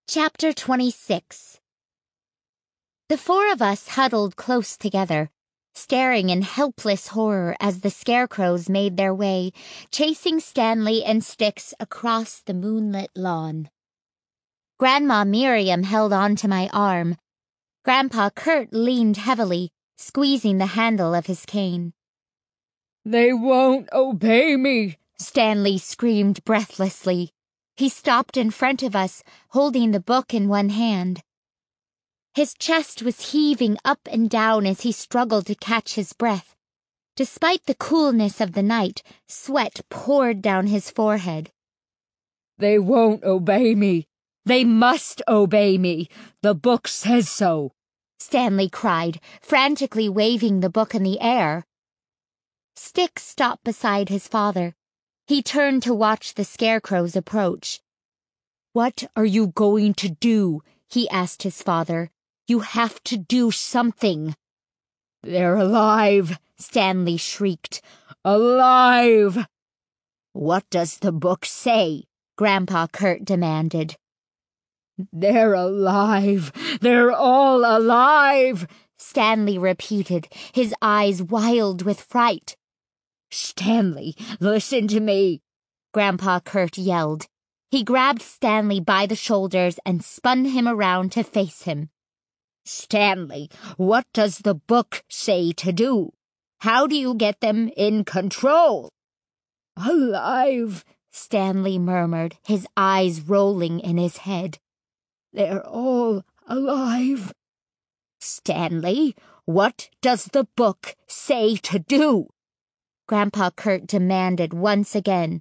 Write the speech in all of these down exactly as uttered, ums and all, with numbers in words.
Chapter twenty-six. The four of us huddled close together, staring in helpless horror as the scarecrows made their way, chasing Stanley and Styx across the moonlit lawn. Grandma Miriam held on to my arm. Grandpa Kurt leaned heavily, squeezing the handle of his cane. "They won't obey me," Stanley screamed breathlessly. He stopped in front of us, holding the book in one hand. His chest was heaving up and down as he struggled to catch his breath. Despite the coolness of the night, sweat poured down his forehead. "They won't obey me. They must obey me. The book says so," Stanley cried, frantically waving the book in the air. Styx stopped beside his father. He turned to watch the scarecrows approach. "What are you going to do?" he asked his father. "You have to do something." "They're alive," Stanley shrieked. "Alive!" "What does the book say?" Grandpa Kurt demanded. "They're alive. They're all alive," Stanley repeated, his eyes wild with fright. "Stanley, listen to me," Grandpa Kurt yelled. He grabbed Stanley by the shoulders and spun him around to face him. "Stanley, what does the book say to do? How do you get them in control?" "Alive," Stanley murmured, his eyes rolling in his head. "They're all alive." "Stanley, what does the book say to do?" Grandpa Kurt demanded once again.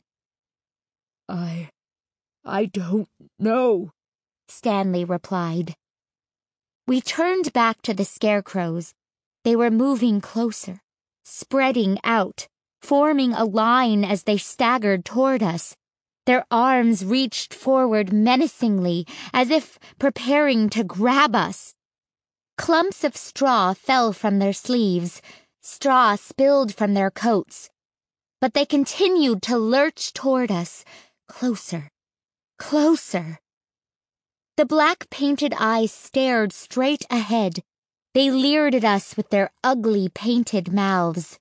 I... I don't know," Stanley replied. We turned back to the scarecrows. They were moving closer, spreading out, forming a line as they staggered toward us. Their arms reached forward menacingly, as if preparing to grab us. Clumps of straw fell from their sleeves. Straw spilled from their coats. But they continued to lurch toward us, closer, closer. The black-painted eyes stared straight ahead. They leered at us with their ugly painted mouths.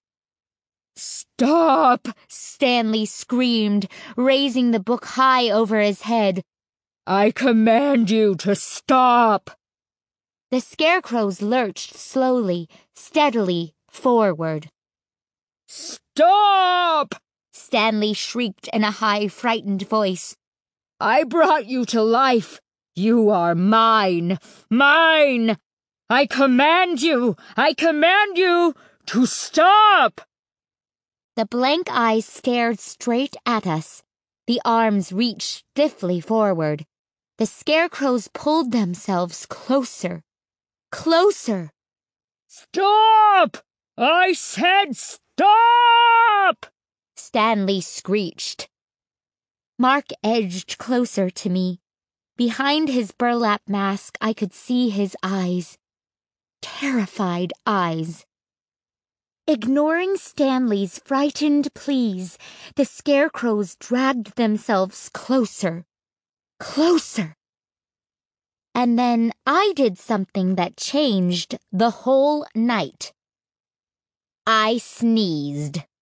"Stop!" Stanley screamed, raising the book high over his head. "I command you to stop!" The scarecrows lurched slowly, steadily forward. "Stop!" Stanley shrieked in a high, frightened voice. "I brought you to life. You are mine, mine! I command you, I command you to stop!" The blank eyes stared straight at us. The arms reached stiffly forward. The scarecrows pulled themselves closer, closer. "Stop! I said stop!" Stanley screeched. Mark edged closer to me. Behind his burlap mask, I could see his eyes. Terrified eyes. Ignoring Stanley's frightened pleas, the scarecrows dragged themselves closer, closer. And then I did something that changed the whole night. I sneezed.